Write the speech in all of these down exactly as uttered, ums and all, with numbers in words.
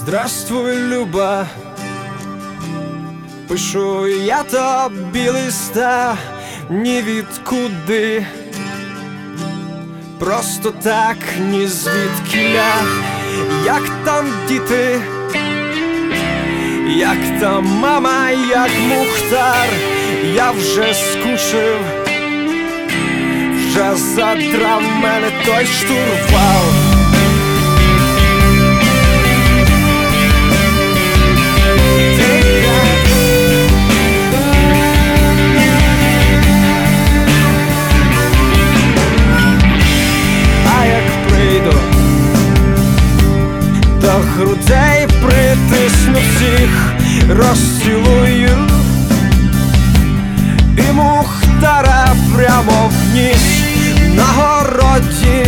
Здравствуй, Люба, пишу я тобі листа ні відкуди, просто так, ні звідкіля. Як там діти, як там мама, як Мухтар, я вже скучив, вже задрав мене той штурвал. До грудей притисну всіх, розцілую і Мухтара прямо в ніс на городі.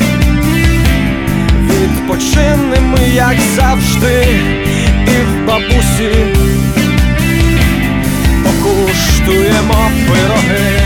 Відпочинем, як завжди, і в бабусі покуштуємо пироги.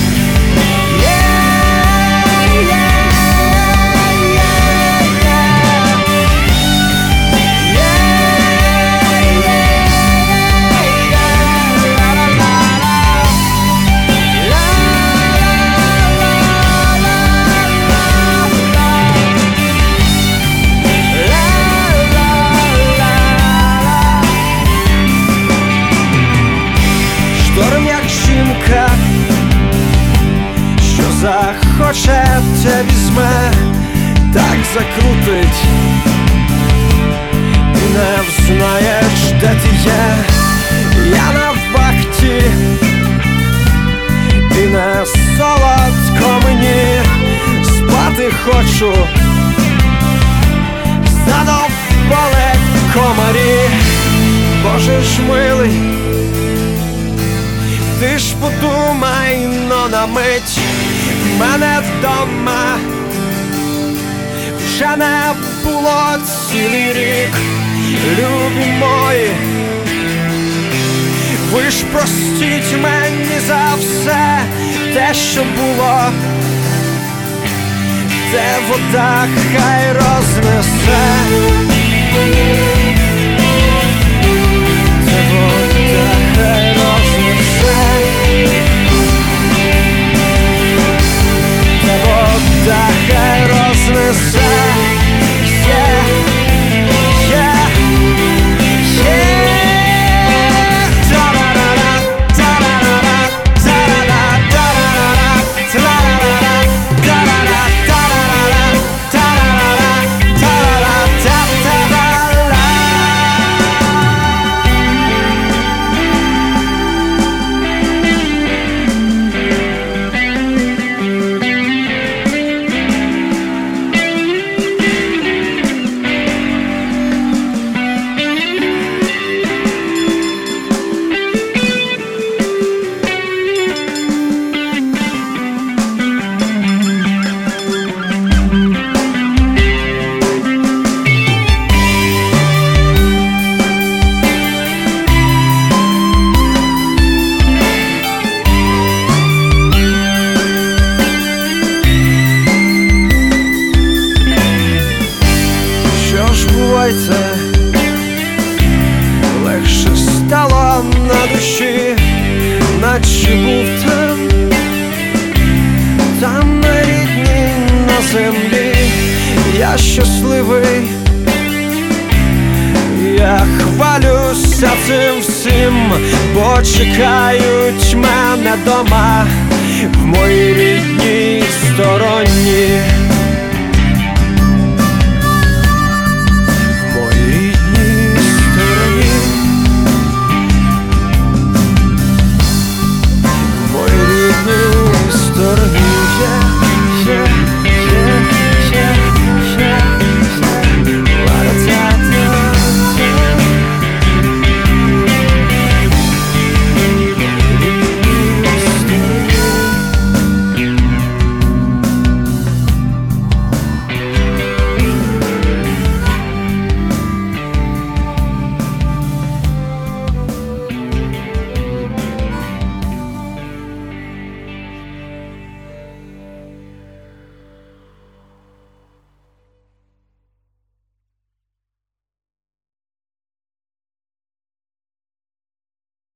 Шторм, як жінка, що захоче, те візьме, так закрутить, і не взнаєш, де ти є. Я на вахті, і не солодко мені, спати хочу, задовбали комарі. Боже ж милий, ти ж подумай, но на мить мене вдома вже не було цілий рік. Любі мої, ви ж простіть мені за все те, що було, де вода хай рознесе. Легше стало на душі, наче був там, там на рідній, на землі. Я щасливий, я хвалюся цим всім, бо чекають мене дома в моїй рідній стороні.